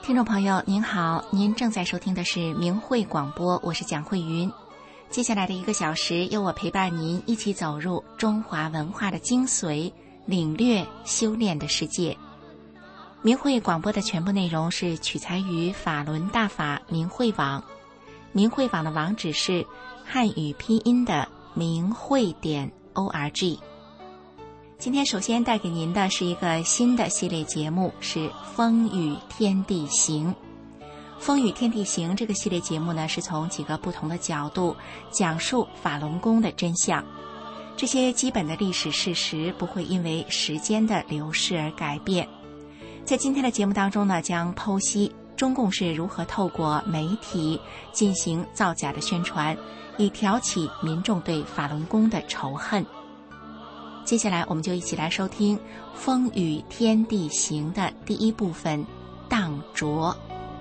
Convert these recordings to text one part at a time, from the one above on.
听众朋友您好，您正在收听的是明慧广播，我是蒋慧云。接下来的1个小时，由我陪伴您一起走入中华文化的精髓，领略修炼的世界。明慧广播的全部内容是取材于法轮大法明慧网，明慧网的网址是汉语拼音的明慧.org。今天首先带给您的是一个新的系列节目，是风雨天地行。风雨天地行这个系列节目呢，是从几个不同的角度讲述法轮功的真相。这些基本的历史事实不会因为时间的流逝而改变。在今天的节目当中呢，将剖析中共是如何透过媒体进行造假的宣传，以挑起民众对法轮功的仇恨。接下来我们就一起来收听风雨天地行的第1部分，荡浊。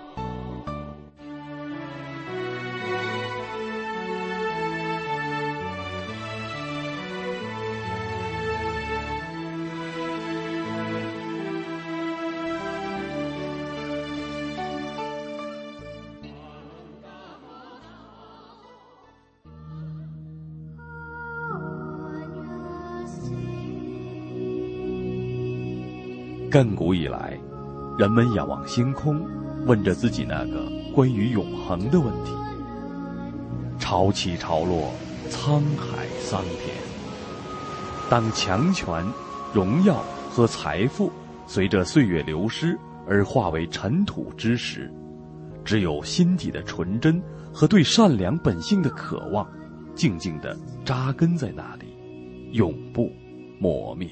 亘古以来，人们仰望星空，问着自己那个关于永恒的问题。潮起潮落，沧海桑田。当强权、荣耀和财富随着岁月流失而化为尘土之时，只有心底的纯真和对善良本性的渴望，静静地扎根在那里，永不磨灭。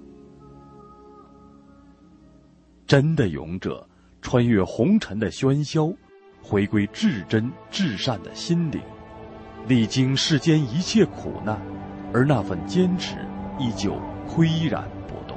真的勇者穿越红尘的喧嚣，回归至真至善的心灵，历经世间一切苦难，而那份坚持依旧岿然不动。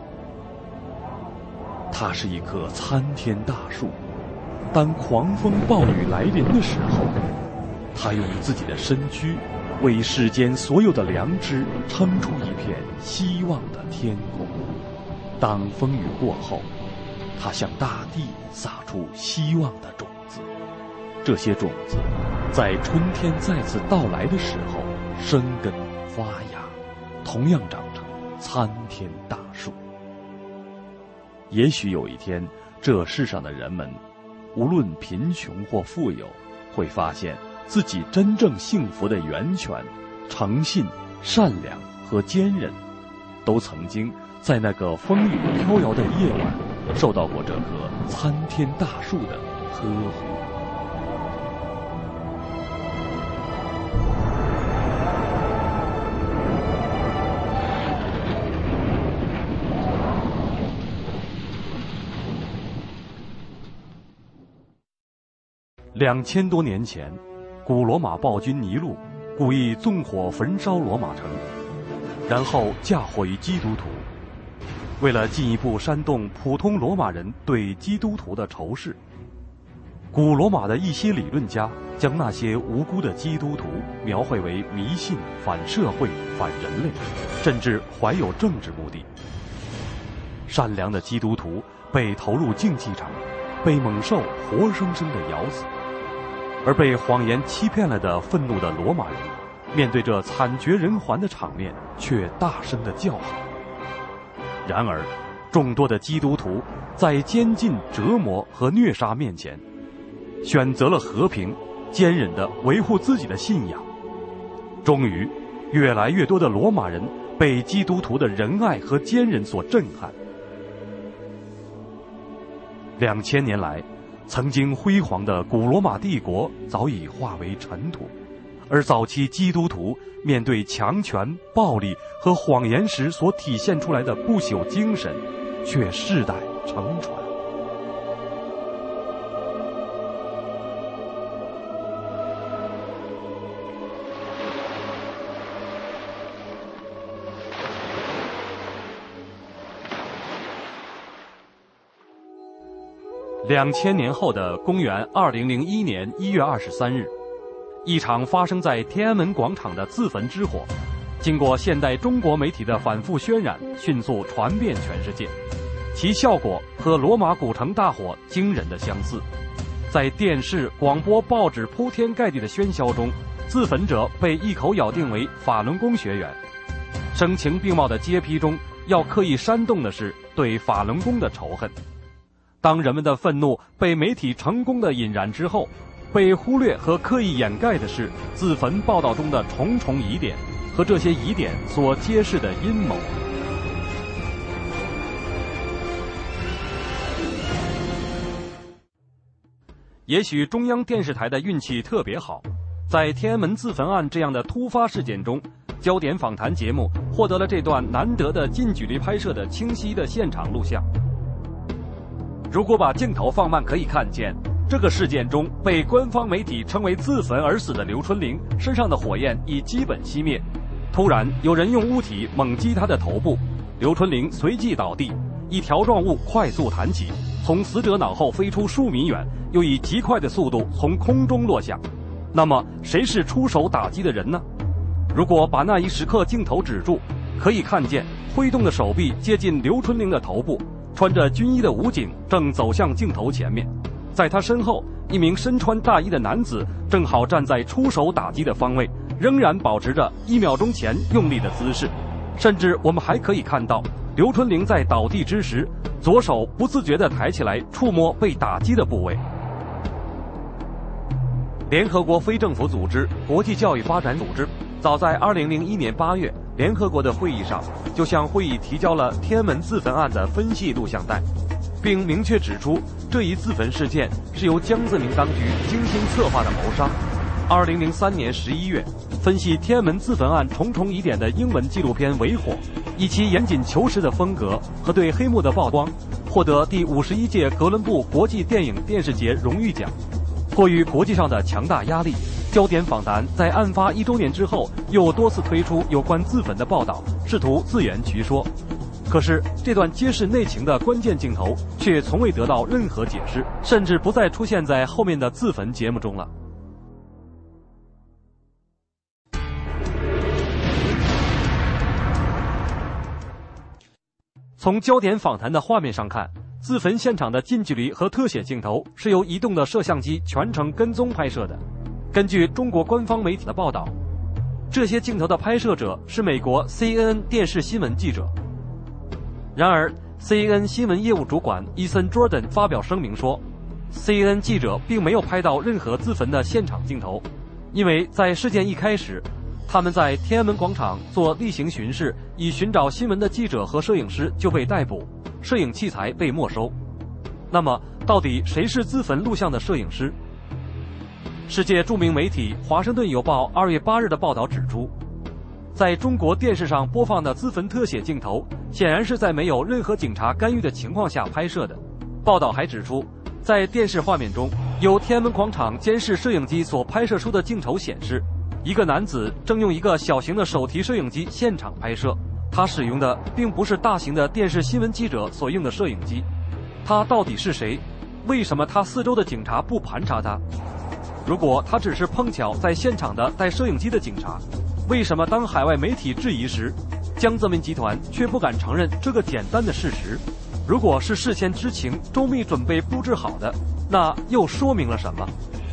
它是一棵参天大树，当狂风暴雨来临的时候，它用自己的身躯为世间所有的良知撑出一片希望的天空。当风雨过后，它向大地撒出希望的种子，这些种子在春天再次到来的时候生根发芽，同样长成参天大树。也许有一天，这世上的人们无论贫穷或富有，会发现自己真正幸福的源泉，诚信、善良和坚韧，都曾经在那个风雨飘摇的夜晚受到过这棵参天大树的呵护。2000多年前，古罗马暴君尼禄故意纵火焚烧罗马城，然后嫁祸于基督徒。为了进一步煽动普通罗马人对基督徒的仇视，古罗马的一些理论家将那些无辜的基督徒描绘为迷信、反社会、反人类，甚至怀有政治目的。善良的基督徒被投入竞技场，被猛兽活生生地咬死，而被谎言欺骗了的愤怒的罗马人，面对这惨绝人寰的场面，却大声地叫好。然而，众多的基督徒在监禁、折磨和虐杀面前，选择了和平，坚忍地维护自己的信仰。终于，越来越多的罗马人被基督徒的仁爱和坚韧所震撼。2000年来，曾经辉煌的古罗马帝国早已化为尘土，而早期基督徒面对强权、暴力和谎言时所体现出来的不朽精神，却世代承传。2000年后的公元2001年1月23日，一场发生在天安门广场的自焚之火，经过现代中国媒体的反复渲染，迅速传遍全世界，其效果和罗马古城大火惊人的相似， 在电视、广播、报纸铺天盖地的喧嚣中，自焚者被一口咬定为法轮功学员。声情并茂的揭批中，要刻意煽动的是对法轮功的仇恨。当人们的愤怒被媒体成功的引燃之后，被忽略和刻意掩盖的是自焚报道中的重重疑点和这些疑点所揭示的阴谋。也许中央电视台的运气特别好，在天安门自焚案这样的突发事件中，焦点访谈节目获得了这段难得的近距离拍摄的清晰的现场录像。如果把镜头放慢，可以看见这个事件中被官方媒体称为自焚而死的刘春玲身上的火焰已基本熄灭，突然有人用物体猛击她的头部，刘春玲随即倒地，一条状物快速弹起，从死者脑后飞出数米远，又以极快的速度从空中落下。那么谁是出手打击的人呢？如果把那一时刻镜头止住，可以看见挥动的手臂接近刘春玲的头部，穿着军衣的武警正走向镜头前面，在他身后，一名身穿大衣的男子正好站在出手打击的方位，仍然保持着1秒钟前用力的姿势。甚至我们还可以看到刘春玲在倒地之时，左手不自觉地抬起来触摸被打击的部位。联合国非政府组织国际教育发展组织早在2001年8月联合国的会议上，就向会议提交了天安门自焚案的分析录像带，并明确指出这一自焚事件是由江泽民当局精心策划的谋杀。2003年11月，分析天安门自焚案重重疑点的英文纪录片《为火》，以其严谨求实的风格和对黑幕的曝光，获得第51届哥伦布国际电影电视节荣誉奖。迫于国际上的强大压力，焦点访谈在案发1周年之后又多次推出有关自焚的报道，试图自圆其说。可是这段揭示内情的关键镜头却从未得到任何解释，甚至不再出现在后面的自焚节目中了。从焦点访谈的画面上看，自焚现场的近距离和特写镜头是由移动的摄像机全程跟踪拍摄的。根据中国官方媒体的报道，这些镜头的拍摄者是美国 CNN 电视新闻记者。然而 CNN 新闻业务主管伊森·卓登发表声明说， CNN 记者并没有拍到任何自焚的现场镜头，因为在事件一开始，他们在天安门广场做例行巡视，以寻找新闻的记者和摄影师就被逮捕，摄影器材被没收。那么到底谁是自焚录像的摄影师？世界著名媒体《华盛顿邮报》2月8日的报道指出，在中国电视上播放的自焚特写镜头显然是在没有任何警察干预的情况下拍摄的。报道还指出，在电视画面中，由天安门广场监视摄影机所拍摄出的镜头显示，一个男子正用一个小型的手提摄影机现场拍摄，他使用的并不是大型的电视新闻记者所用的摄影机。他到底是谁？为什么他四周的警察不盘查他？如果他只是碰巧在现场的带摄影机的警察，为什么当海外媒体质疑时，江泽民集团却不敢承认这个简单的事实？如果是事先知情、周密准备布置好的，那又说明了什么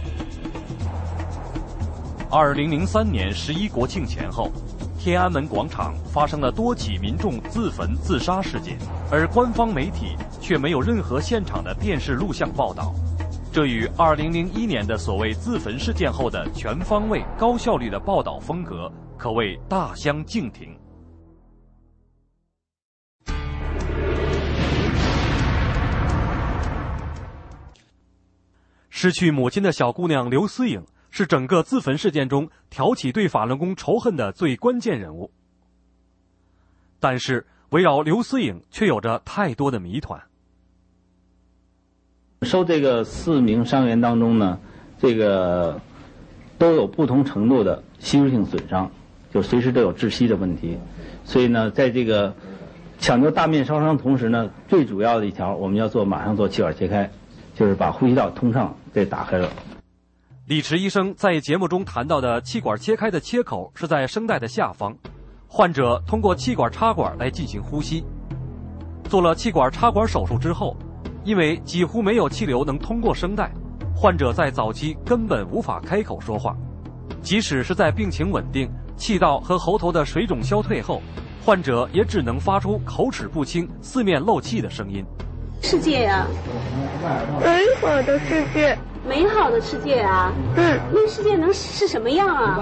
？2003年11国庆前后，天安门广场发生了多起民众自焚自杀事件，而官方媒体却没有任何现场的电视录像报道。这与2001年的所谓自焚事件后的全方位、高效率的报道风格可谓大相径庭。失去母亲的小姑娘刘思颖是整个自焚事件中挑起对法轮功仇恨的最关键人物。但是围绕刘思颖却有着太多的谜团。 受这个4名伤员当中呢，这个都有不同程度的吸入性损伤，就随时都有窒息的问题。所以呢，在这个抢救大面烧伤同时呢，最主要的一条我们要做马上做气管切开，就是把呼吸道通畅给打开了。 李池医生在节目中谈到的气管切开的切口是在声带的下方，患者通过气管插管来进行呼吸。做了气管插管手术之后，因为几乎没有气流能通过声带， 患者在早期根本无法开口说话，即使是在病情稳定、气道和喉头的水肿消退后，患者也只能发出口齿不清、四面漏气的声音。 世界呀， 美好的世界， 美好的世界啊，那世界能是什么样啊？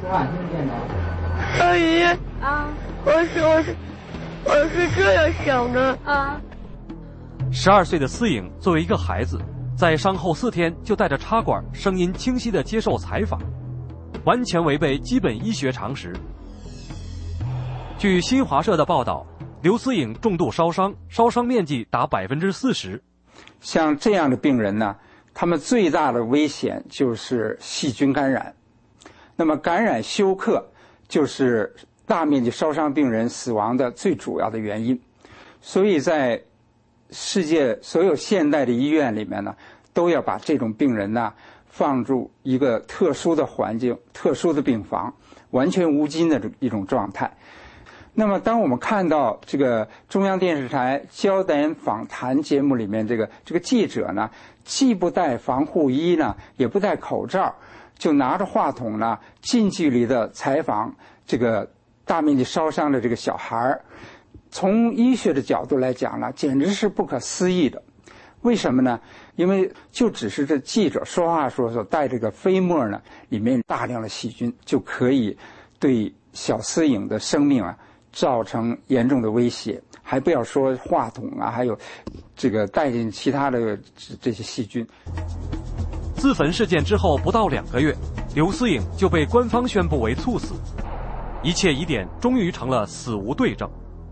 阿姨啊， 我是这样想的啊。 12岁的思颖作为一个孩子，在伤后4天就带着插管，声音清晰地接受采访，完全违背基本医学常识。据新华社的报道，刘思颖重度烧伤，烧伤面积达40%。 像这样的病人呢，他们最大的危险就是细菌感染。那么感染休克就是大面积烧伤病人死亡的最主要的原因。所以在世界所有现代的医院里面呢，都要把这种病人呢放入一个特殊的环境、特殊的病房，完全无菌的一种状态。那么当我们看到这个中央电视台焦点访谈节目里面这个记者呢，既不戴防护衣呢，也不戴口罩，就拿着话筒呢近距离的采访这个大面积烧伤的这个小孩，从医学的角度来讲呢，简直是不可思议的。为什么呢？因为就只是这记者说话时候所带这个飞沫呢，里面大量的细菌就可以对小思颖的生命啊造成严重的威胁，还不要说话筒啊，还有这个带进其他的这些细菌。 自焚事件之后不到2个月，刘思颖就被官方宣布为猝死，一切疑点终于成了死无对证。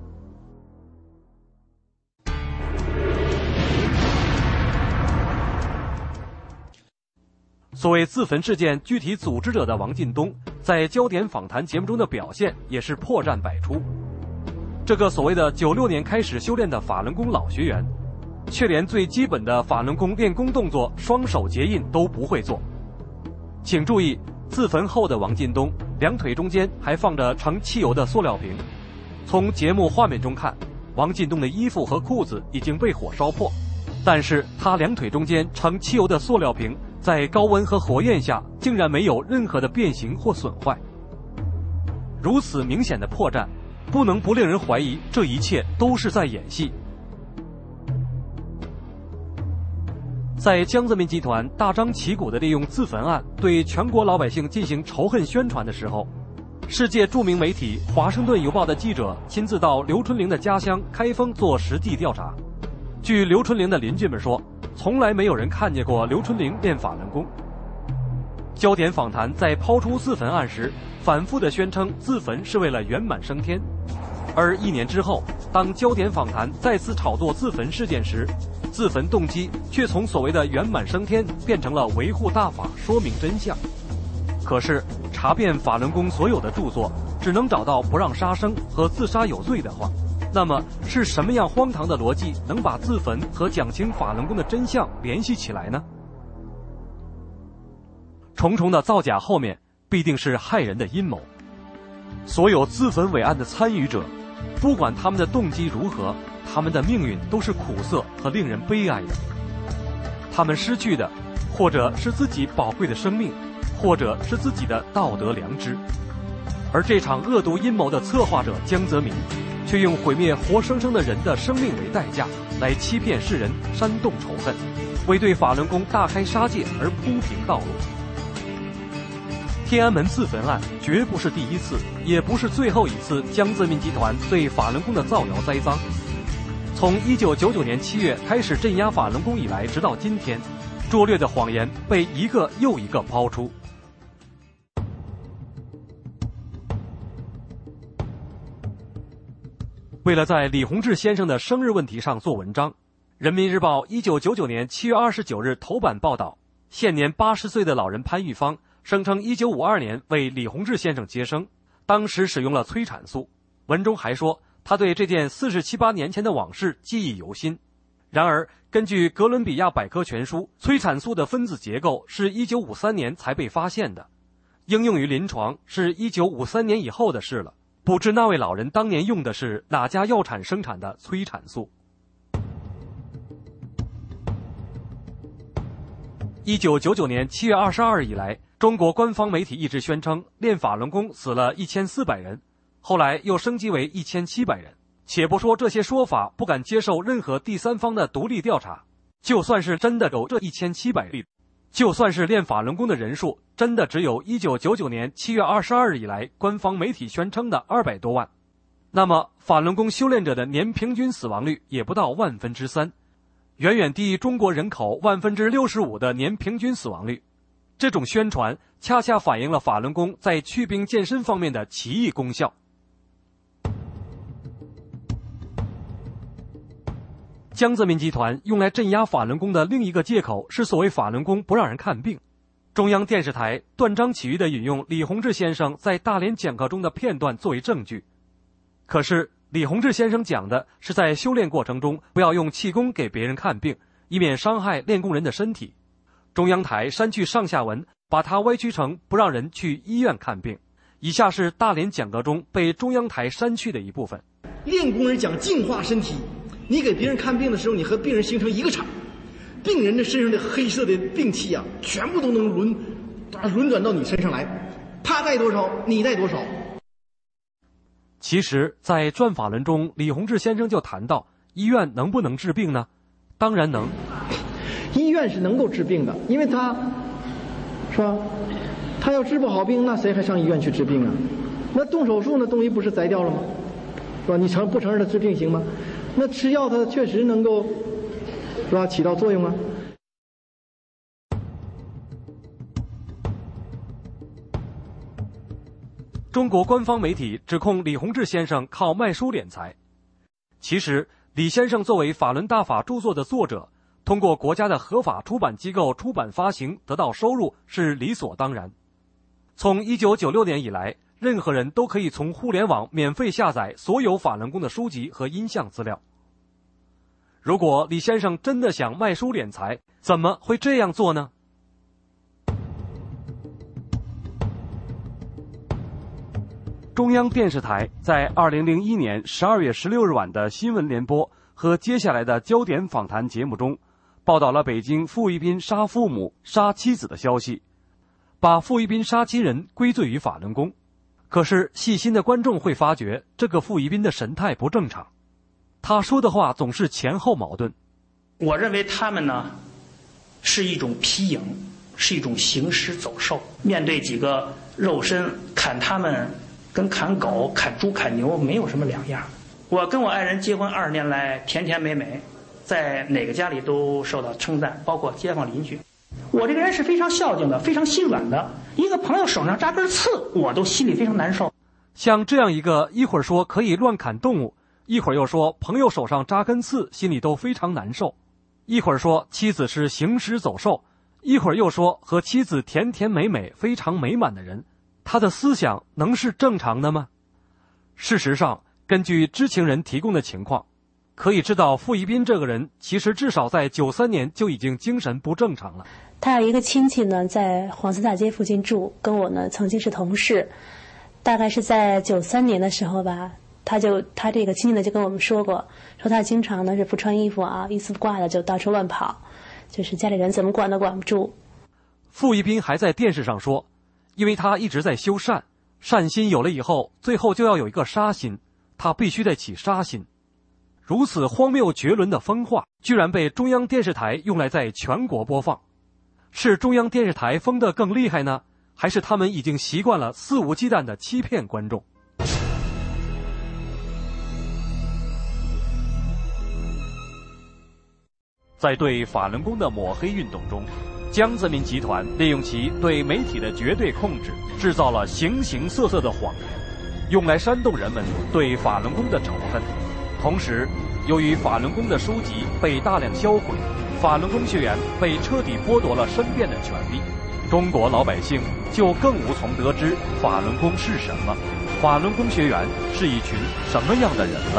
所谓自焚事件具体组织者的王进东，在焦点访谈节目中的表现也是破绽百出。这个所谓的96年开始修炼的法轮功老学员，却连最基本的法轮功练功动作双手结印都不会做。请注意，自焚后的王进东两腿中间还放着盛汽油的塑料瓶。从节目画面中看，王进东的衣服和裤子已经被火烧破，但是他两腿中间盛汽油的塑料瓶在高温和火焰下竟然没有任何的变形或损坏。如此明显的破绽，不能不令人怀疑这一切都是在演戏。在江泽民集团大张旗鼓地利用自焚案对全国老百姓进行仇恨宣传的时候，世界著名媒体《华盛顿邮报》的记者亲自到刘春玲的家乡开封做实地调查。据刘春玲的邻居们说，从来没有人看见过刘春玲练法轮功。焦点访谈在抛出自焚案时，反复地宣称自焚是为了圆满升天。而1年之后，当焦点访谈再次炒作自焚事件时，自焚动机却从所谓的圆满升天变成了维护大法、说明真相。可是查遍法轮功所有的著作，只能找到不让杀生和自杀有罪的话，那么是什么样荒唐的逻辑能把自焚和讲清法轮功的真相联系起来呢？重重的造假后面必定是害人的阴谋。所有自焚伪案的参与者，不管他们的动机如何，他们的命运都是苦涩和令人悲哀的。他们失去的，或者是自己宝贵的生命，或者是自己的道德良知。而这场恶毒阴谋的策划者江泽民，却用毁灭活生生的人的生命为代价，来欺骗世人，煽动仇恨，为对法轮功大开杀戒而铺平道路。天安门自焚案绝不是第一次，也不是最后一次江泽民集团对法轮功的造谣栽赃。从1999年7月开始镇压法轮功以来，直到今天，拙劣的谎言被一个又一个抛出。为了在李洪志先生的生日问题上做文章，人民日报1999年7月29日头版报道，现年80岁的老人潘玉芳声称1952年为李洪志先生接生，当时使用了催产素。文中还说，他对这件47、8年前的往事记忆犹新。然而，根据哥伦比亚百科全书，催产素的分子结构是1953年才被发现的，应用于临床是1953年以后的事了。不知那位老人当年用的是哪家药厂生产的催产素。 1999年7月22日以来，中国官方媒体一直宣称练法轮功死了1400人，后来又升级为1700人。且不说这些说法不敢接受任何第三方的独立调查，就算是真的有这1700例，就算是练法轮功的人数真的只有1999年7月22日以来官方媒体宣称的200多万，那么法轮功修炼者的年平均死亡率也不到3%，远远低于中国人口65%的年平均死亡率。这种宣传恰恰反映了法轮功在祛病健身方面的奇异功效。江泽民集团用来镇压法轮功的另一个借口是所谓法轮功不让人看病。中央电视台断章取义地引用李洪志先生在大连讲课中的片段作为证据。可是李洪志先生讲的是在修炼过程中不要用气功给别人看病，以免伤害练功人的身体。中央台删去上下文，把它歪曲成不让人去医院看病。以下是大连讲课中被中央台删去的一部分。 练功人讲净化身体，你给别人看病的时候，你和病人形成一个场，病人的身上的黑色的病气啊，全部都能轮转到你身上来，他带多少你带多少。 其实在转法轮中，李洪志先生就谈到，医院能不能治病呢？当然能。 医院是能够治病的，因为他是吧，他要治不好病，那谁还上医院去治病啊？那动手术那东西不是摘掉了吗？是吧？你不承认他治病行吗？那吃药它确实能够是吧起到作用啊。 中国官方媒体指控李洪志先生靠卖书敛财。其实李先生作为法轮大法著作的作者，通过国家的合法出版机构出版发行得到收入是理所当然。从1996年以来，任何人都可以从互联网免费下载所有法轮功的书籍和音像资料。如果李先生真的想卖书敛财，怎么会这样做呢？中央电视台在2001年12月16日晚的新闻联播和接下来的焦点访谈节目中，报道了北京傅一斌杀父母、杀妻子的消息，把傅一斌杀亲人归罪于法轮功。可是细心的观众会发觉，这个傅一斌的神态不正常，他说的话总是前后矛盾。 我认为他们呢是一种皮影，是一种行尸走兽，面对几个肉身砍他们，跟砍狗、砍猪、砍牛没有什么两样。我跟我爱人结婚20年来，甜甜美美，在哪个家里都受到称赞，包括街坊邻居。我这个人是非常孝敬的，非常心软的。一个朋友手上扎根刺，我都心里非常难受。 像这样一个一会儿说可以乱砍动物，一会儿又说朋友手上扎根刺，心里都非常难受；一会儿说妻子是行尸走兽，一会儿又说和妻子甜甜美美、非常美满的人，他的思想能是正常的吗？事实上，根据知情人提供的情况，可以知道傅一斌这个人其实至少在93年就已经精神不正常了。 他有一个亲戚呢，在黄寺大街附近住，跟我呢曾经是同事。大概是在93年的时候吧，他这个亲戚呢就跟我们说过，说他经常呢是不穿衣服啊，一丝不挂的就到处乱跑，就是家里人怎么管都管不住。 傅一斌还在电视上说，因为他一直在修善，善心有了以后，最后就要有一个杀心，他必须得起杀心。如此荒谬绝伦的疯话，居然被中央电视台用来在全国播放。是中央电视台疯得更厉害呢，还是他们已经习惯了肆无忌惮地欺骗观众？在对法轮功的抹黑运动中，江泽民集团利用其对媒体的绝对控制，制造了形形色色的谎言，用来煽动人们对法轮功的仇恨。同时，由于法轮功的书籍被大量销毁，法轮功学员被彻底剥夺了申辩的权利，中国老百姓就更无从得知法轮功是什么，法轮功学员是一群什么样的人了。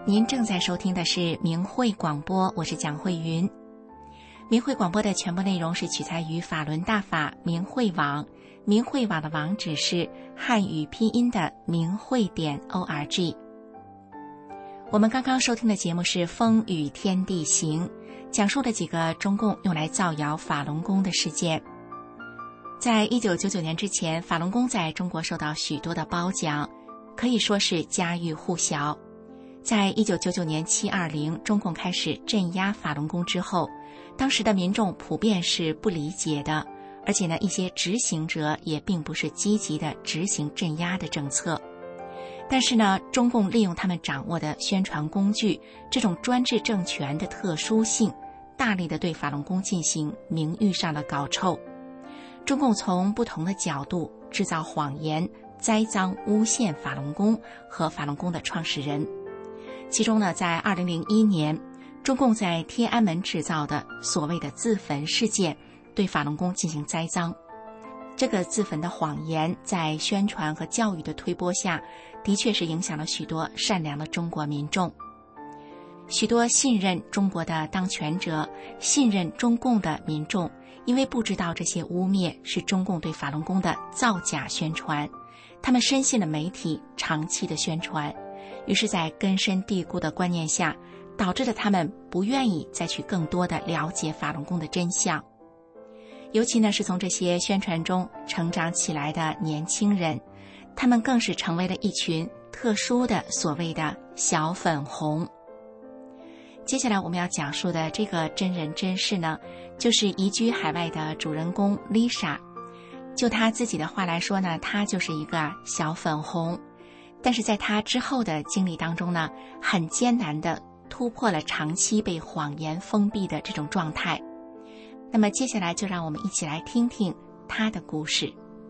您正在收听的是明慧广播，我是蒋慧云。明慧广播的全部内容是取材于法轮大法明慧网，明慧网的网址是汉语拼音的明慧.org。我们刚刚收听的节目是《风雨天地行》，讲述了几个中共用来造谣法轮功的事件。在1999年之前，法轮功在中国受到许多的褒奖，可以说是家喻户晓。在1999年720，中共开始镇压法轮功之后，当时的民众普遍是不理解的，而且呢，一些执行者也并不是积极的执行镇压的政策。但是呢，中共利用他们掌握的宣传工具，这种专制政权的特殊性，大力的对法轮功进行名誉上的搞臭。中共从不同的角度制造谎言，栽赃诬陷法轮功和法轮功的创始人。其中呢，在2001年，中共在天安门制造的所谓的自焚事件，对法轮功进行栽赃。这个自焚的谎言在宣传和教育的推波下，的确是影响了许多善良的中国民众。许多信任中国的当权者、信任中共的民众，因为不知道这些污蔑是中共对法轮功的造假宣传，他们深信了媒体长期的宣传，于是在根深蒂固的观念下，导致了他们不愿意再去更多的了解法轮功的真相。尤其呢，是从这些宣传中成长起来的年轻人，他们更是成为了一群特殊的所谓的小粉红。接下来我们要讲述的这个真人真事呢，就是移居海外的主人公 Lisa。 就她自己的话来说呢，她就是一个小粉红，但是在她之后的经历当中呢，很艰难地突破了长期被谎言封闭的这种状态。那么接下来就让我们一起来听听她的故事。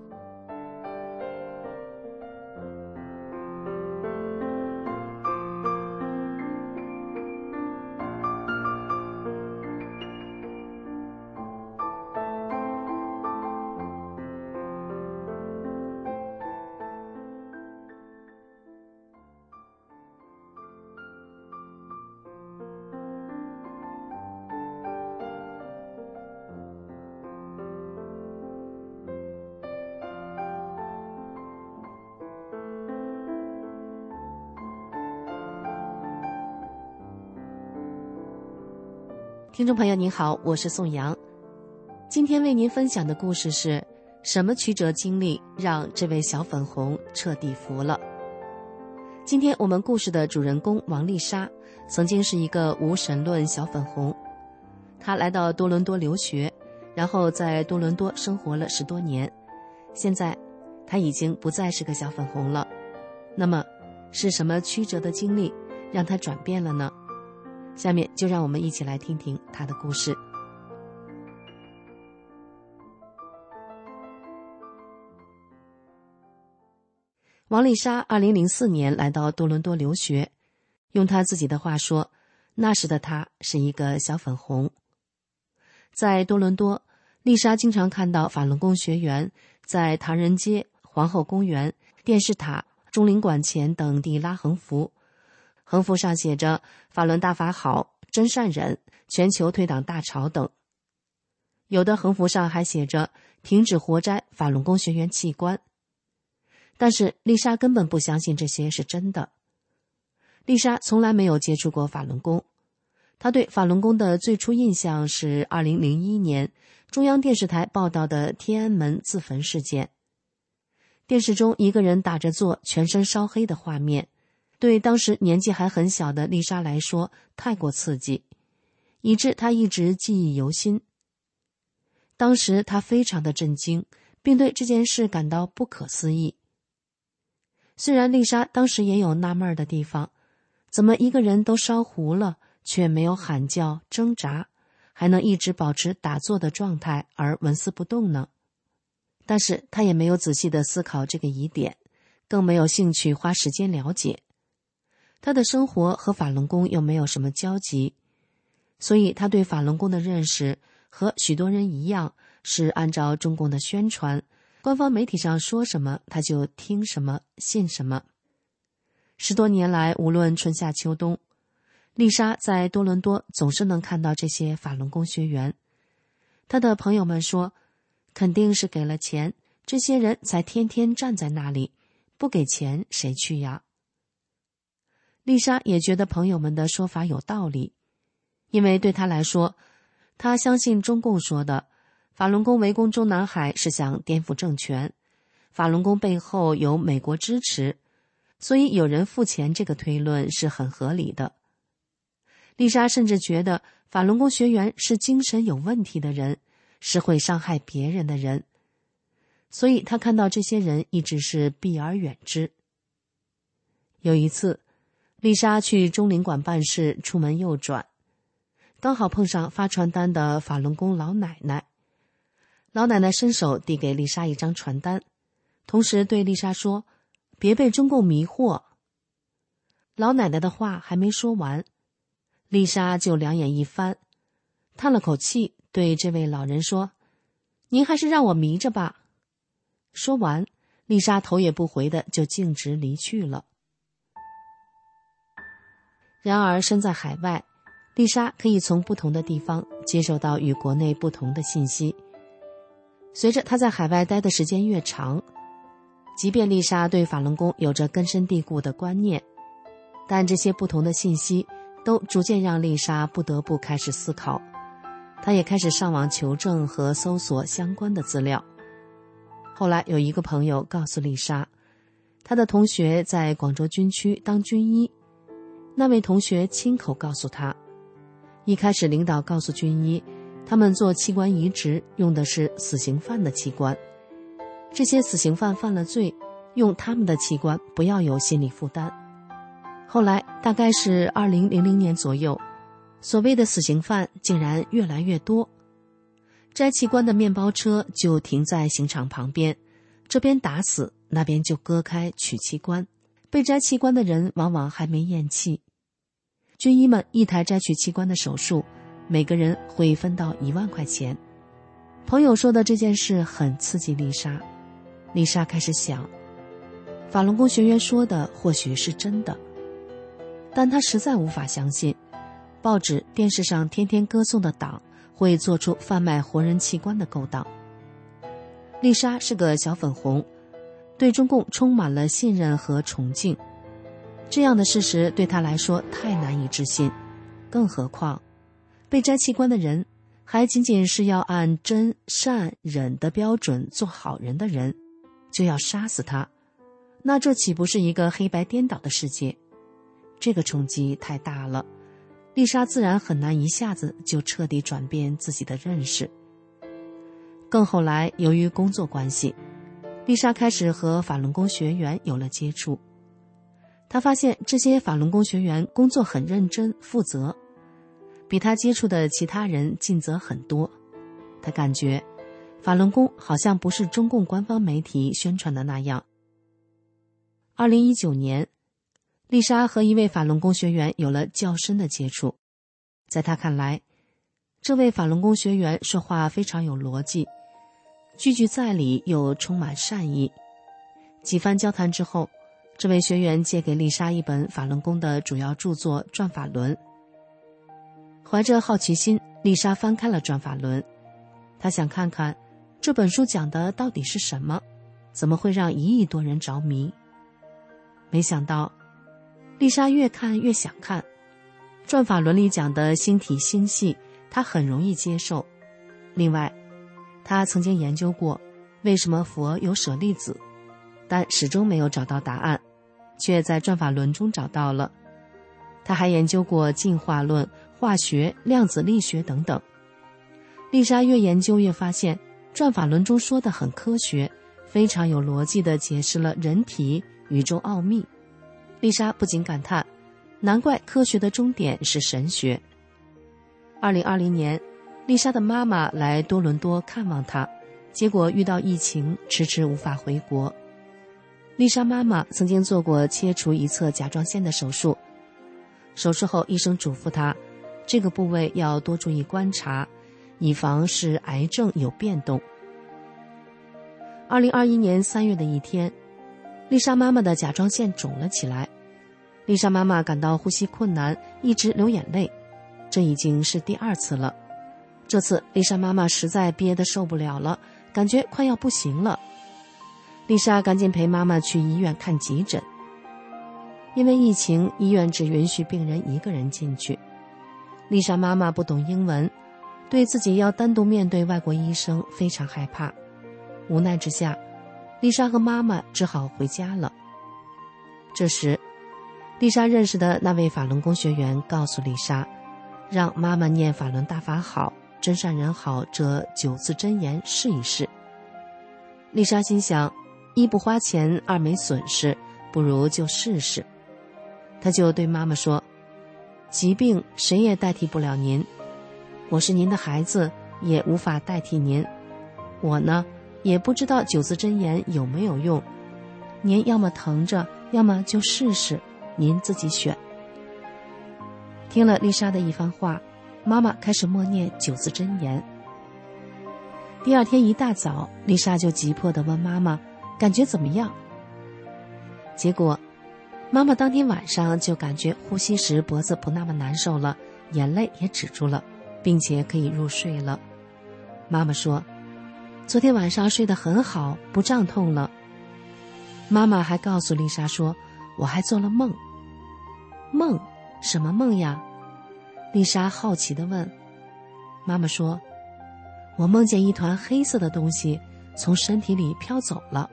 听众朋友您好，我是宋阳。今天为您分享的故事是什么曲折经历让这位小粉红彻底服了。今天我们故事的主人公王丽莎曾经是一个无神论小粉红，她来到多伦多留学，然后在多伦多生活了10多年，现在她已经不再是个小粉红了。那么是什么曲折的经历让她转变了呢？下面就让我们一起来听听她的故事。王丽莎2004年来到多伦多留学，用她自己的话说，那时的她是一个小粉红。在多伦多，丽莎经常看到法轮功学员在唐人街、皇后公园、电视塔、中领馆前等地拉横幅，横幅上写着法轮大法好，真善忍，全球退党大潮等。有的横幅上还写着停止活摘法轮功学员器官。但是丽莎根本不相信这些是真的。丽莎从来没有接触过法轮功，她对法轮功的最初印象是2001年中央电视台报道的天安门自焚事件。电视中一个人打着坐，全身烧黑的画面，对当时年纪还很小的丽莎来说太过刺激，以致她一直记忆犹新。当时她非常的震惊，并对这件事感到不可思议。虽然丽莎当时也有纳闷的地方，怎么一个人都烧糊了，却没有喊叫挣扎，还能一直保持打坐的状态而纹丝不动呢？但是她也没有仔细地思考这个疑点，更没有兴趣花时间了解。她的生活和法轮功又没有什么交集，所以她对法轮功的认识和许多人一样，是按照中共的宣传，官方媒体上说什么他就听什么信什么。 10多年来，无论春夏秋冬，丽莎在多伦多总是能看到这些法轮功学员。她的朋友们说，肯定是给了钱，这些人才天天站在那里，不给钱谁去呀？丽莎也觉得朋友们的说法有道理，因为对她来说，她相信中共说的法轮功围攻中南海是想颠覆政权，法轮功背后有美国支持，所以有人付钱这个推论是很合理的。丽莎甚至觉得法轮功学员是精神有问题的人，是会伤害别人的人，所以她看到这些人一直是避而远之。有一次，丽莎去中领馆办事，出门右转，刚好碰上发传单的法轮功老奶奶。老奶奶伸手递给丽莎一张传单，同时对丽莎说：“别被中共迷惑。”老奶奶的话还没说完，丽莎就两眼一翻，叹了口气，对这位老人说：“您还是让我迷着吧。”说完，丽莎头也不回的就径直离去了。然而身在海外，丽莎可以从不同的地方接受到与国内不同的信息。随着她在海外待的时间越长，即便丽莎对法轮功有着根深蒂固的观念，但这些不同的信息都逐渐让丽莎不得不开始思考。她也开始上网求证和搜索相关的资料。后来有一个朋友告诉丽莎，她的同学在广州军区当军医，那位同学亲口告诉她，一开始领导告诉军医，他们做器官移植用的是死刑犯的器官，这些死刑犯犯了罪，用他们的器官不要有心理负担。后来大概是2000年左右，所谓的死刑犯竟然越来越多，摘器官的面包车就停在刑场旁边，这边打死，那边就割开取器官，被摘器官的人往往还没咽气。军医们一台摘取器官的手术，每个人会分到1万块钱。朋友说的这件事很刺激丽莎，丽莎开始想，法轮功学员说的或许是真的，但她实在无法相信，报纸、电视上天天歌颂的党会做出贩卖活人器官的勾当。丽莎是个小粉红，对中共充满了信任和崇敬，这样的事实对她来说太难以置信，更何况被摘器官的人还仅仅是要按真善忍的标准做好人的人，就要杀死他，那这岂不是一个黑白颠倒的世界？这个冲击太大了，丽莎自然很难一下子就彻底转变自己的认识。更后来，由于工作关系，丽莎开始和法轮功学员有了接触。她发现这些法轮功学员工作很认真负责，比她接触的其他人尽责很多。她感觉法轮功好像不是中共官方媒体宣传的那样。2019年，丽莎和一位法轮功学员有了较深的接触。在她看来，这位法轮功学员说话非常有逻辑，句句在理又充满善意。几番交谈之后，这位学员借给丽莎一本法轮功的主要著作《转法轮》。怀着好奇心，丽莎翻开了《转法轮》，她想看看这本书讲的到底是什么，怎么会让1亿多人着迷。没想到丽莎越看越想看，《转法轮》里讲的星体星系她很容易接受。另外，她曾经研究过为什么佛有舍利子，但始终没有找到答案，却在《转法轮》中找到了。她还研究过进化论、化学、量子力学等等。丽莎越研究越发现，《转法轮》中说的很科学，非常有逻辑地解释了人体、宇宙奥秘。丽莎不禁感叹，难怪科学的终点是神学。2020年，丽莎的妈妈来多伦多看望她，结果遇到疫情，迟迟无法回国。丽莎妈妈曾经做过切除一侧甲状腺的手术，手术后医生嘱咐她，这个部位要多注意观察，以防是癌症有变动。2021年3月的一天，丽莎妈妈的甲状腺肿了起来， 丽莎妈妈感到呼吸困难，一直流眼泪，这已经是第2次了。这次丽莎妈妈实在憋得受不了了，感觉快要不行了。丽莎赶紧陪妈妈去医院看急诊。因为疫情，医院只允许病人1个人进去。丽莎妈妈不懂英文，对自己要单独面对外国医生非常害怕。无奈之下，丽莎和妈妈只好回家了。这时，丽莎认识的那位法轮功学员告诉丽莎，让妈妈念法轮大法好，真善人好这9字真言试一试。丽莎心想，1不花钱，2没损失，不如就试试。她就对妈妈说，疾病谁也代替不了您，我是您的孩子，也无法代替您。我呢，也不知道9字真言有没有用，您要么疼着，要么就试试，您自己选。听了丽莎的一番话，妈妈开始默念9字真言。第2天一大早，丽莎就急迫地问妈妈感觉怎么样。结果妈妈当天晚上就感觉呼吸时脖子不那么难受了，眼泪也止住了，并且可以入睡了。妈妈说，昨天晚上睡得很好，不胀痛了。妈妈还告诉丽莎说，我还做了梦。梦？什么梦呀？丽莎好奇地问。妈妈说，我梦见一团黑色的东西从身体里飘走了。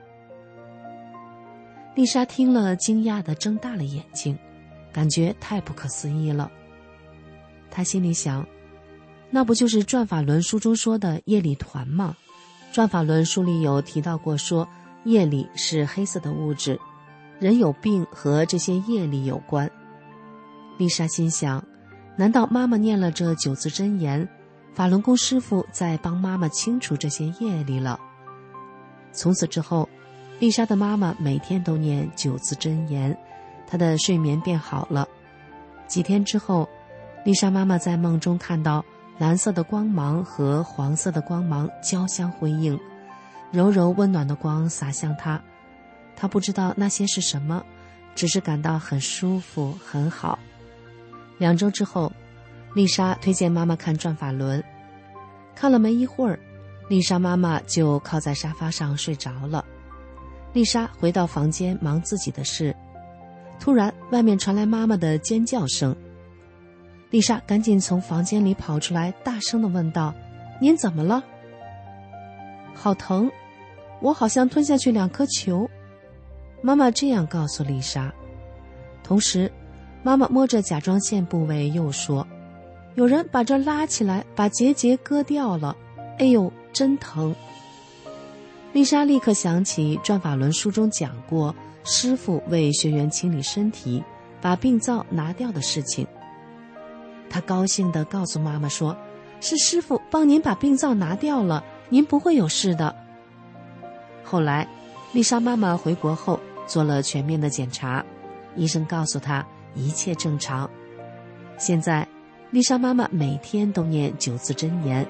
丽莎听了，惊讶地睁大了眼睛，感觉太不可思议了。她心里想，那不就是转法轮书中说的业力团吗？转法轮书里有提到过，说业力是黑色的物质，人有病和这些业力有关。丽莎心想，难道妈妈念了这9字真言，法轮功师父在帮妈妈清除这些业力了？从此之后，丽莎的妈妈每天都念9字真言，她的睡眠变好了。几天之后，丽莎妈妈在梦中看到蓝色的光芒和黄色的光芒交相辉映，柔柔温暖的光洒向她。她不知道那些是什么，只是感到很舒服，很好。2周之后，丽莎推荐妈妈看转法轮。看了没一会儿，丽莎妈妈就靠在沙发上睡着了。丽莎回到房间忙自己的事，突然外面传来妈妈的尖叫声。丽莎赶紧从房间里跑出来，大声地问道，您怎么了？好疼，我好像吞下去2颗球。妈妈这样告诉丽莎。同时妈妈摸着甲状腺部位又说，有人把这拉起来，把结节割掉了，哎呦，真疼。丽莎立刻想起转法轮书中讲过师父为学员清理身体，把病灶拿掉的事情。她高兴地告诉妈妈说，是师父帮您把病灶拿掉了，您不会有事的。后来丽莎妈妈回国后做了全面的检查，医生告诉她一切正常。现在丽莎妈妈每天都念9字真言。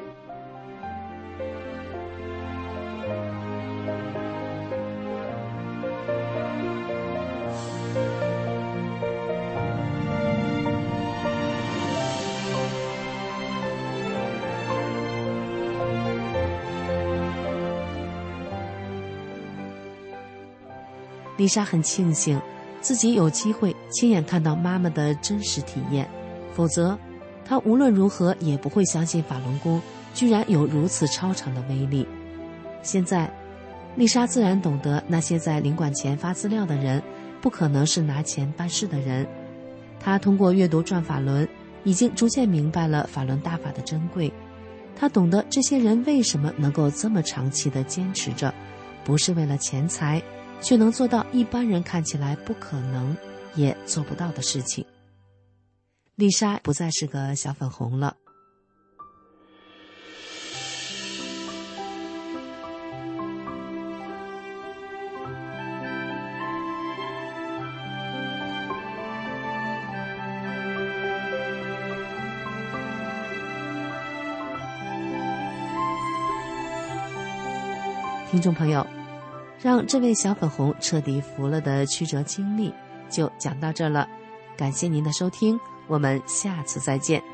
丽莎很庆幸自己有机会亲眼看到妈妈的真实体验，否则她无论如何也不会相信法轮功居然有如此超常的威力。现在丽莎自然懂得那些在领馆前发资料的人不可能是拿钱办事的人。她通过阅读转法轮已经逐渐明白了法轮大法的珍贵，她懂得这些人为什么能够这么长期地坚持着，不是为了钱财，却能做到一般人看起来不可能也做不到的事情。丽莎不再是个小粉红了。听众朋友，让这位小粉红彻底服了的曲折经历就讲到这了。 感谢您的收听，我们下次再见。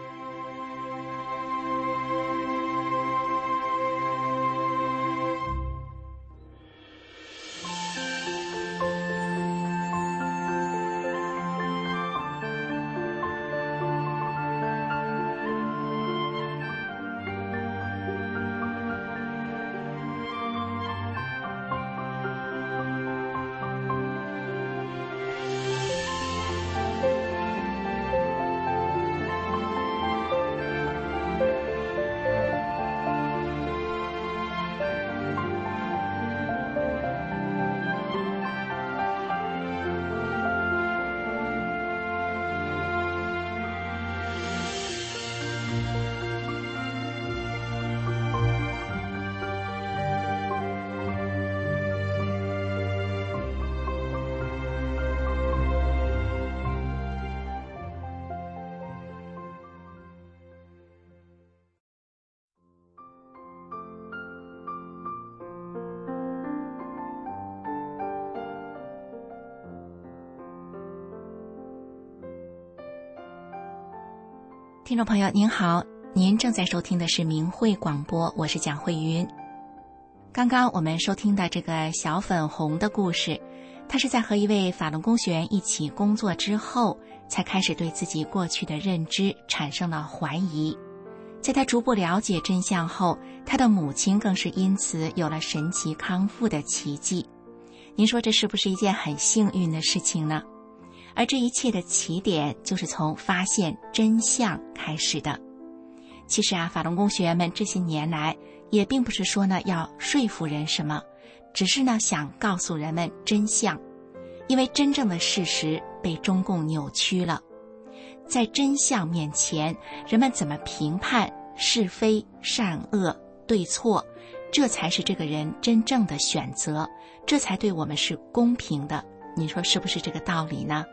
听众朋友您好，您正在收听的是明慧广播，我是蒋慧云。刚刚我们收听的这个小粉红的故事，他是在和一位法轮功学员一起工作之后，才开始对自己过去的认知产生了怀疑。在他逐步了解真相后，他的母亲更是因此有了神奇康复的奇迹。您说这是不是一件很幸运的事情呢？而这一切的起点就是从发现真相开始的。其实法轮功学员们这些年来也并不是说呢要说服人什么，只是呢想告诉人们真相，因为真正的事实被中共扭曲了。在真相面前，人们怎么评判是非善恶对错，这才是这个人真正的选择，这才对我们是公平的。你说是不是这个道理呢？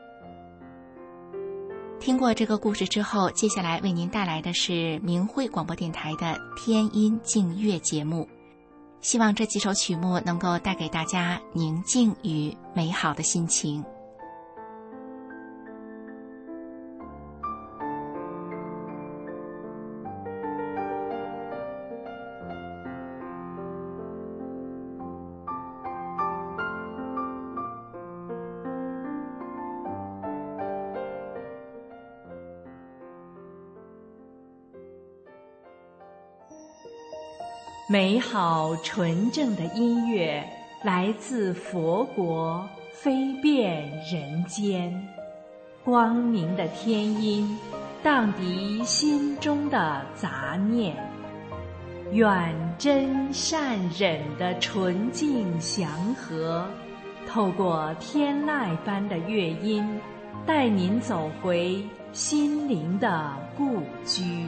听过这个故事之后，接下来为您带来的是明慧广播电台的天音静乐节目。希望这几首曲目能够带给大家宁静与美好的心情。 美好纯正的音乐来自佛国，飞遍人间。光明的天音荡涤心中的杂念，愿真善忍的纯净祥和透过天籁般的乐音，带您走回心灵的故居。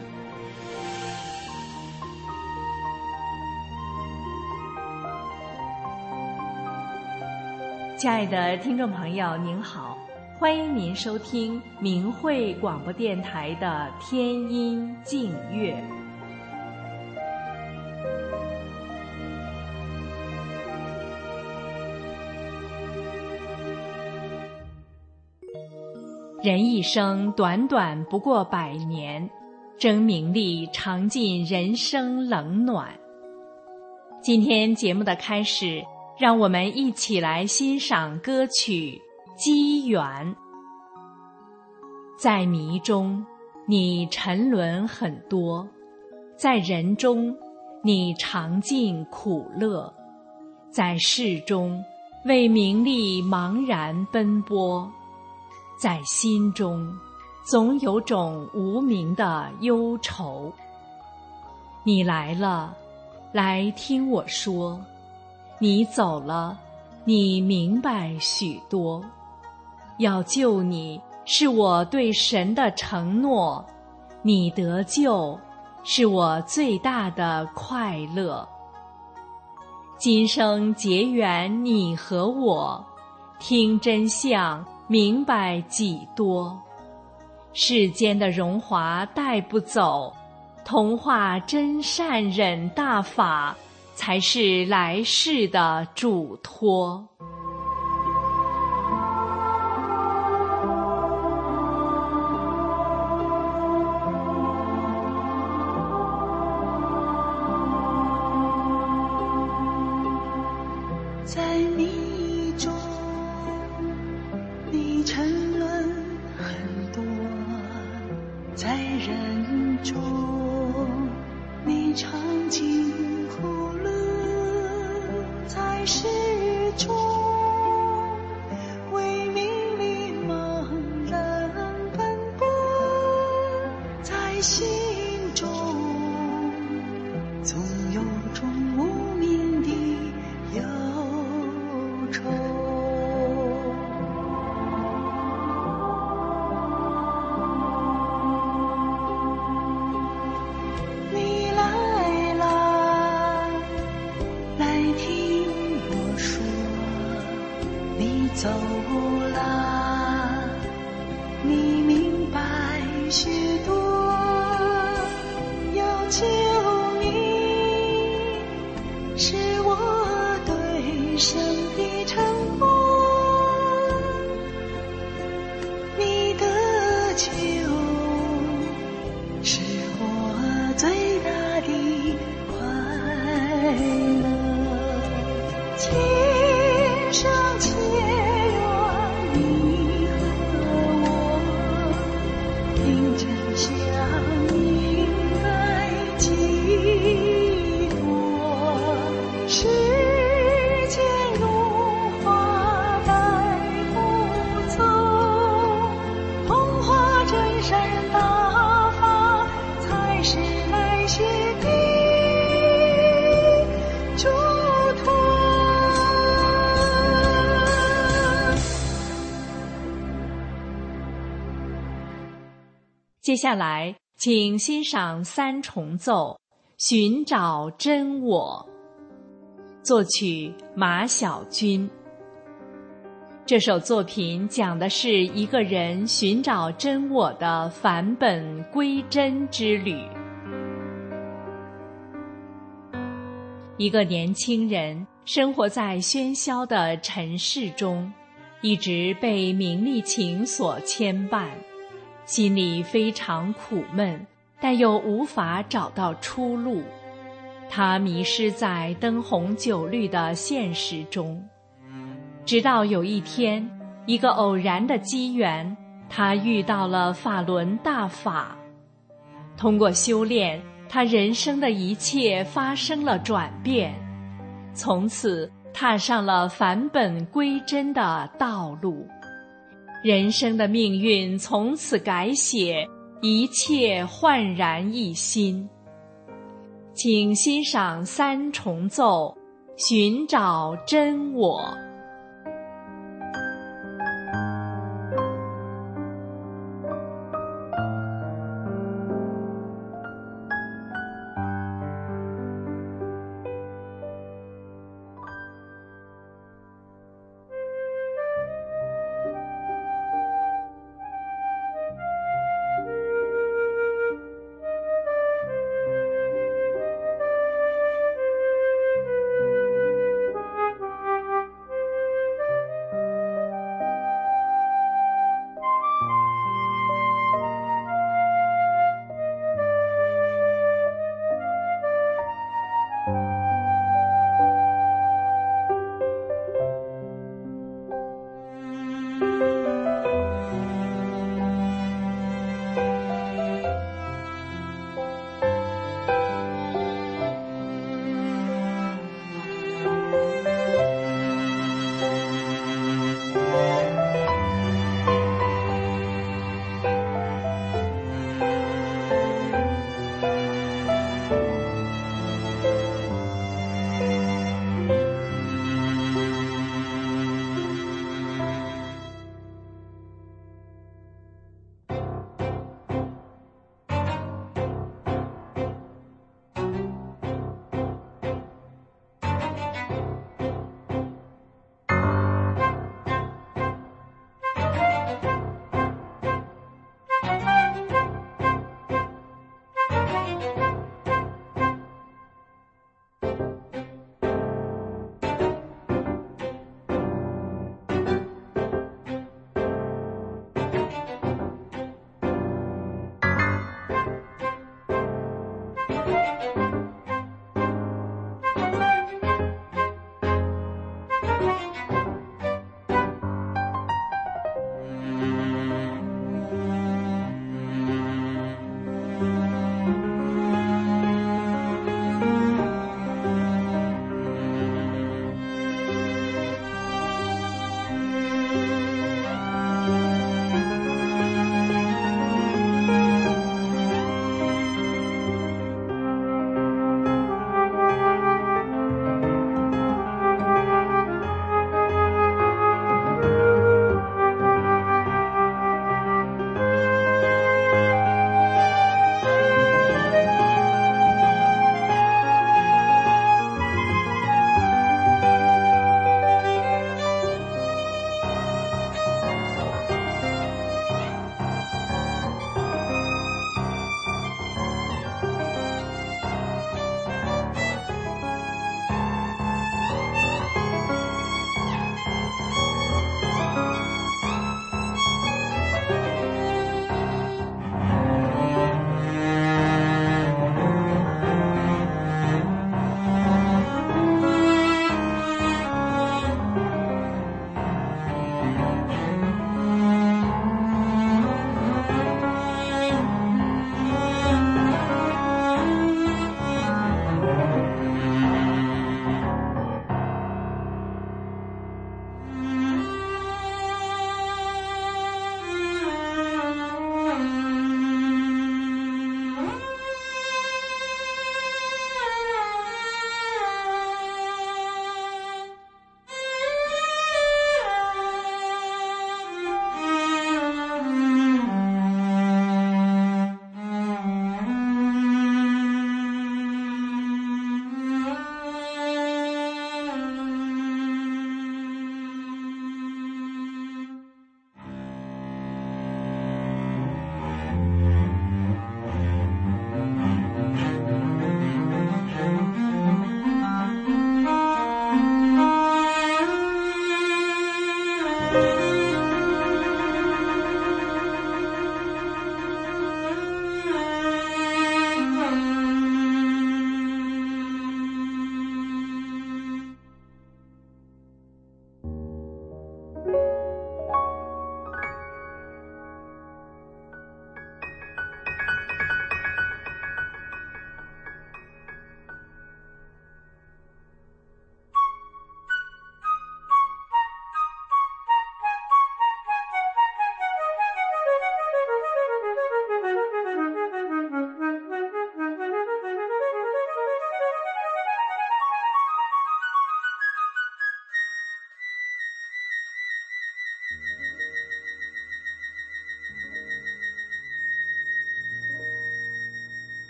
亲爱的听众朋友您好，欢迎您收听明慧广播电台的天音静乐。人一生短短不过100年，争名利尝尽人生冷暖。今天节目的开始，让我们一起来欣赏歌曲《机缘》。在迷中，你沉沦很多；在人中，你尝尽苦乐；在世中，为名利茫然奔波；在心中，总有种无名的忧愁。你来了，来听我说；你走了，你明白许多。要救你，是我对神的承诺；你得救，是我最大的快乐。今生结缘你和我，听真相，明白几多。世间的荣华带不走，同化真善忍大法，才是来世的嘱托。 心中总有种无名的忧愁。你来啦，来听我说，你走啦，你明白许多，要求你是我对神的承诺，你的求是我最大的快乐。天上且愿你和我并肩相应来寄托，世间如花带不走，童话真善人大法才是来学的嘱托。 接下来，请欣赏三重奏《寻找真我》，作曲马晓军。这首作品讲的是一个人寻找真我的返本归真之旅。一个年轻人生活在喧嚣的尘世中，一直被名利情所牵绊，心里非常苦闷，但又无法找到出路。他迷失在灯红酒绿的现实中，直到有一天，一个偶然的机缘，他遇到了法轮大法。通过修炼，他人生的一切发生了转变，从此踏上了返本归真的道路。人生的命运从此改写，一切焕然一新。请欣赏三重奏《寻找真我》。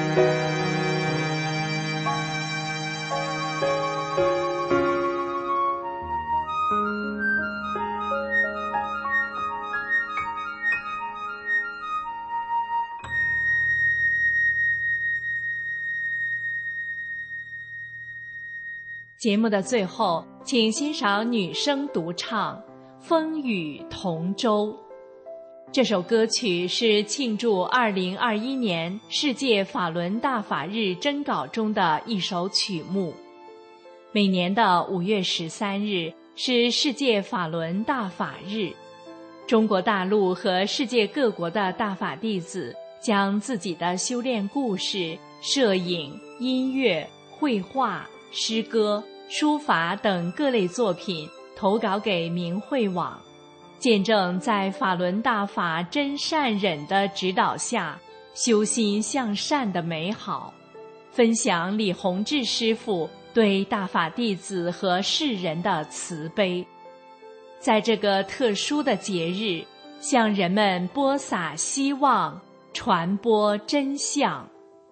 节目的最后，请欣赏女声独唱《风雨同舟》。这首歌曲是庆祝2021年世界法轮大法日征稿中的一首曲目。每年的5月13日是世界法轮大法日，中国大陆和世界各国的大法弟子将自己的修炼故事、摄影、音乐、绘画、诗歌、书法等各类作品投稿给明慧网，见证在法轮大法真善忍的指导下修心向善的美好，分享李洪志师父对大法弟子和世人的慈悲。在这个特殊的节日，向人们播撒希望，传播真相。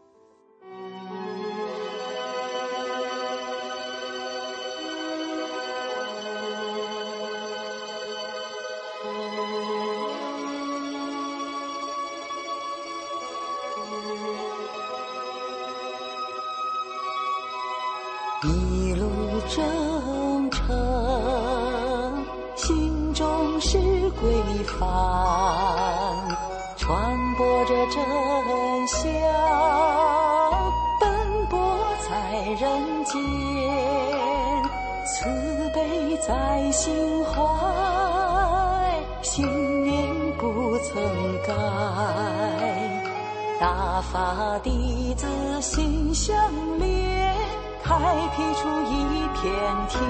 一路征程，心中是归帆，传播着真相，奔波在人间，慈悲在心怀，信念不曾改，大法弟子心相连，开辟出一片天，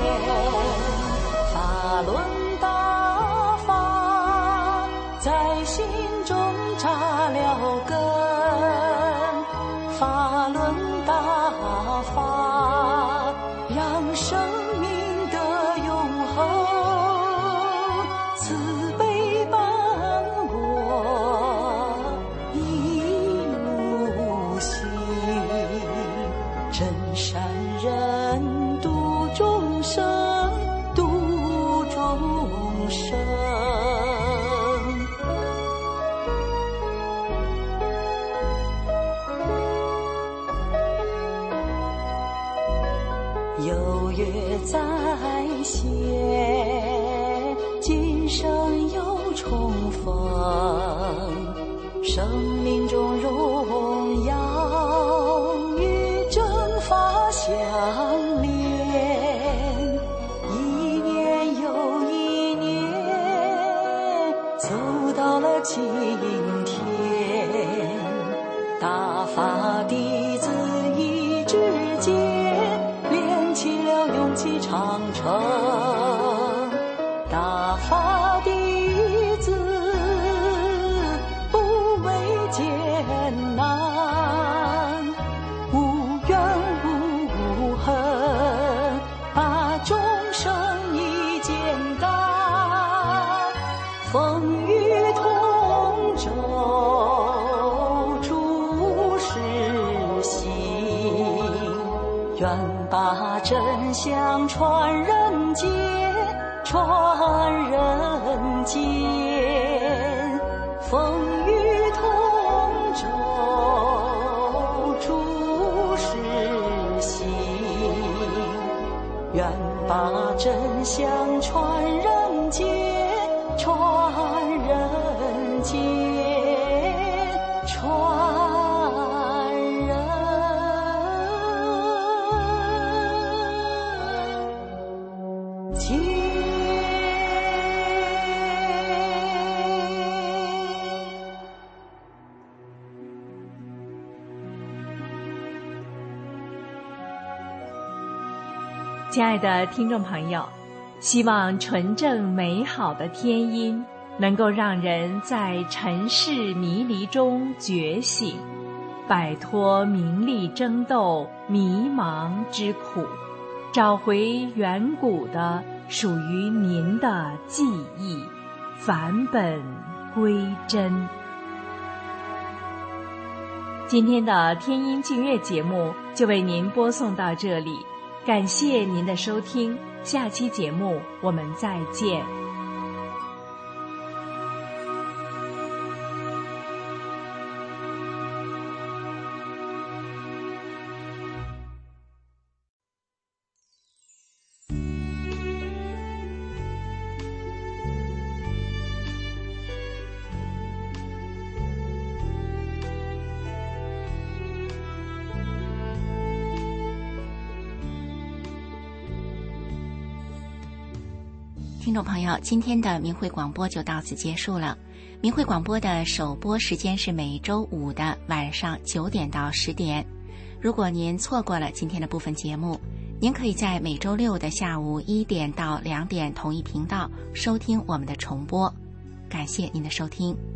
法轮大法在心中扎了根，法轮大法让生命得永恒，慈悲伴我一路行，真善人度众生，度众生。有约在先，今生又重逢，生命中荣耀与正法相连，一年又一年，走到了今天，大法弟子一指间，连起了勇气长城，大法弟子不畏艰难，无怨无恨，把众生一肩担，风雨同舟，诸事行，愿把真相传人间，传人间，风雨同舟，诸事行，愿把真相传人间，传人间，传人间。 亲爱的听众朋友，希望纯正美好的天音能够让人在尘世迷离中觉醒，摆脱名利争斗迷茫之苦，找回远古的属于您的记忆，返本归真。 今天的天音净月节目就为您播送到这里，感谢您的收听，下期节目我们再见。 听众朋友，今天的明慧广播就到此结束了。明慧广播的首播时间是每周五的晚上9点到10点。如果您错过了今天的部分节目，您可以在每周六的下午1点到2点同一频道收听我们的重播。感谢您的收听。